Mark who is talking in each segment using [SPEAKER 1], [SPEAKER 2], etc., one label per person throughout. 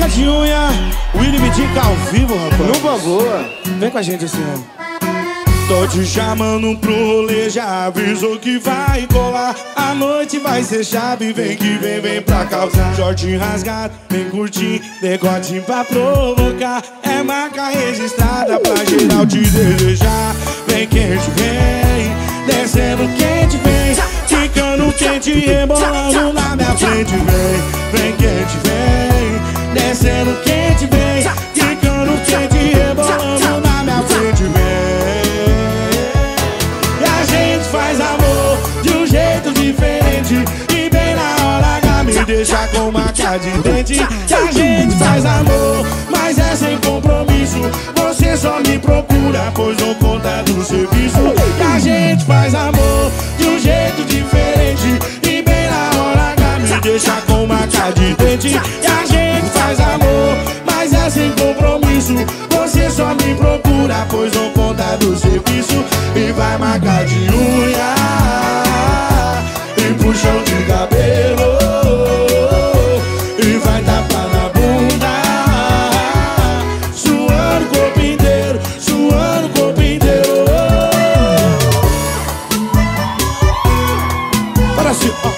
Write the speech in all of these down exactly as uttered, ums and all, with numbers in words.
[SPEAKER 1] Marca de unha, Willy Midica ao vivo, rapaz.
[SPEAKER 2] No Bamboa.
[SPEAKER 1] Vem com a gente assim, ó. Tô te chamando pro rolê, já avisou que vai colar. A noite vai ser chave, vem que vem, vem pra causar. Short rasgado, vem curtir, decote pra provocar. É marca registrada pra geral te desejar. Vem quente, vem, descendo quente, vem, ficando quente, rebolando na minha frente. Vem, vem quente, vem, descendo quente, vem, ficando quente, rebolando na minha frente. Vem. E bem na hora H me deixa com marca de dente. E a gente faz amor, mas é sem compromisso. Você só me procura, pois dou conta do serviço. E a gente faz amor de um jeito diferente. E bem na hora H me deixa com marca de dente. E a gente faz amor, mas é sem compromisso. Você só me procura, pois dou conta do serviço. E vai marcar de unha, puxão de cabelo, e vai tapar na bunda, suando o corpo inteiro, suando o corpo inteiro. Para assim, ó.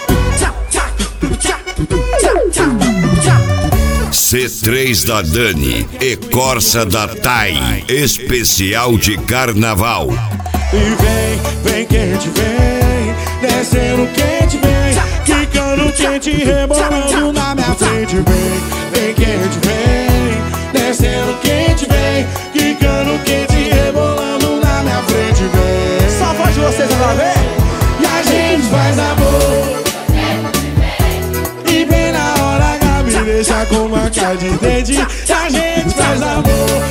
[SPEAKER 3] C três da Dani e Corsa da Thay, especial de carnaval.
[SPEAKER 1] E vem, vem quente, vem, descendo quente, vem, ficando quente, rebolando na minha frente. Vem, vem quente, vem, descendo quente, vem, ficando quente, rebolando na minha frente. Vem.
[SPEAKER 2] Só voz de vocês agora, vem.
[SPEAKER 1] E a gente faz amor, e bem na hora H me deixa com marca de dente. E a gente faz amor,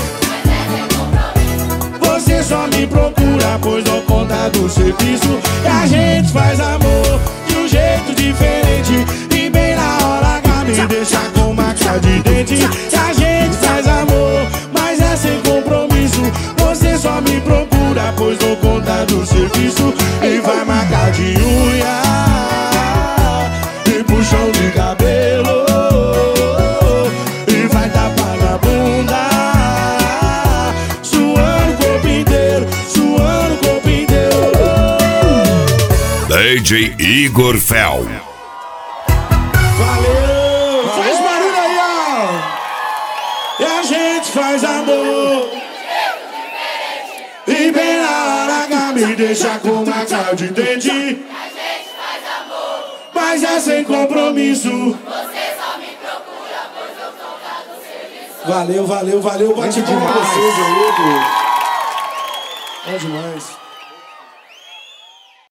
[SPEAKER 1] você só me procura, pois dou conta do serviço. E a gente faz amor de um jeito diferente. E bem na hora H me deixa com marca de dente. E a gente faz amor, mas é sem compromisso. Você só me procura, pois dou conta do serviço. E vai marcar de unha, e puxão de cabelo, e vai tapar na bunda,
[SPEAKER 3] D J Igor Fel.
[SPEAKER 1] Valeu! Faz barulho aí, ó! E a gente faz amor, e bem na hora H me deixa com marca de dente.
[SPEAKER 4] A gente faz amor,
[SPEAKER 1] mas é sem compromisso.
[SPEAKER 4] Você só me procura, pois eu sou lá do serviço.
[SPEAKER 1] Valeu, valeu, valeu. Bate demais.
[SPEAKER 2] Vocês aí, pô.
[SPEAKER 1] Bom demais.